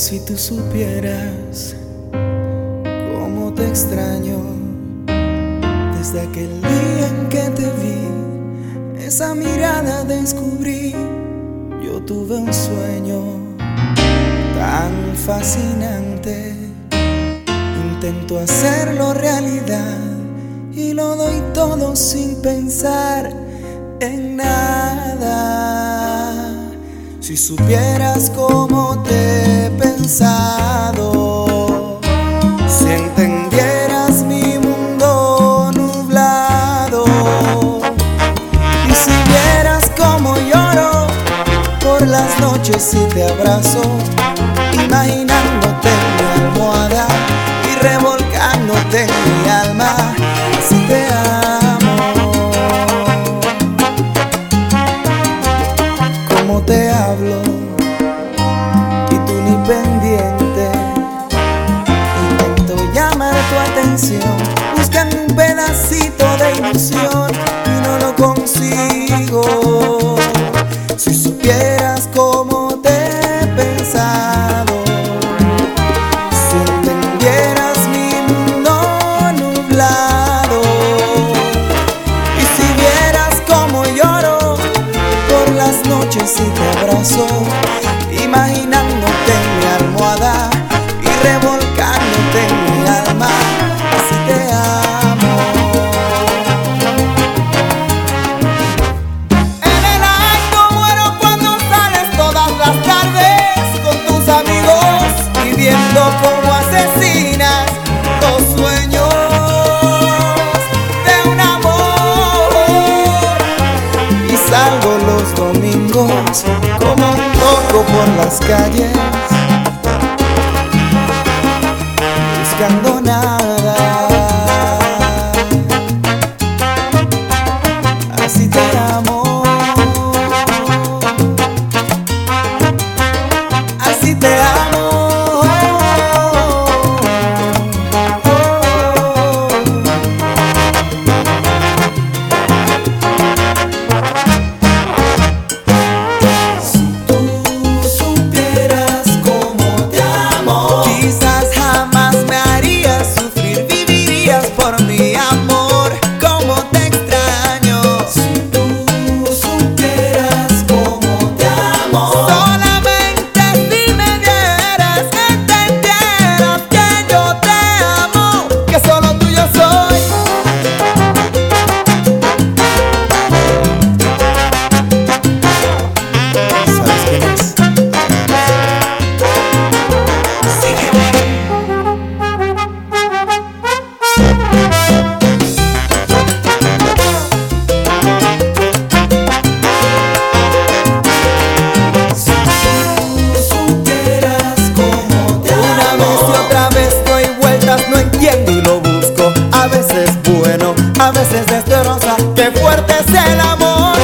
Si tú supieras cómo te extraño, desde aquel día en que te vi, esa mirada descubrí. Yo tuve un sueño tan fascinante, intento hacerlo realidad y lo doy todo sin pensar en nada. Si supieras cómo te he pensado, si entendieras mi mundo nublado, y si vieras cómo lloro por las noches y te abrazo, imaginándote en mi almohada y revolcándote en mi alma, así te amo. Como te hablo y tú ni pendiente, intento llamar tu atención buscando un pedacito de ilusión y no lo consigo. Si supieras cómo te he pensado, si entendieras mi mundo nublado, y si vieras cómo lloro por las noches y te abrazo, imaginándote en mi almohada y revolcándote en mi alma, así te amo. En el acto muero cuando sales todas las tardes con tus amigos y viendo cómo asesinas los sueños de un amor, y salgo los domingos como un loco por las calles buscando nada. Así te amo, así te amo. Si tú supieras cómo te amo, quizás jamás me harías sufrir, vivirías por mi amor. Como te extraño. Si tú supieras cómo te amo, solamente si me vieras, entendieras que yo te amo, que solo tuyo soy. ¿Sabes quién es? Sígueme. Si tú supieras cómo te amo, una vez y otra vez doy vueltas, no entiendo y lo busco. A veces bueno, a veces destroza. Qué fuerte es el amor.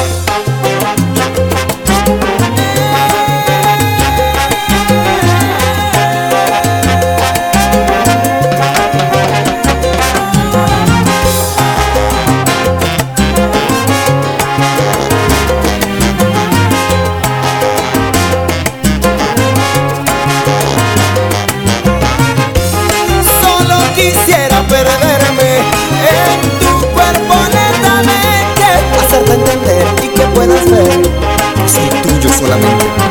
Solo quisiera perderme en tu cuerpo lentamente, hacerte entender y que puedas ver que soy tuyo solamente.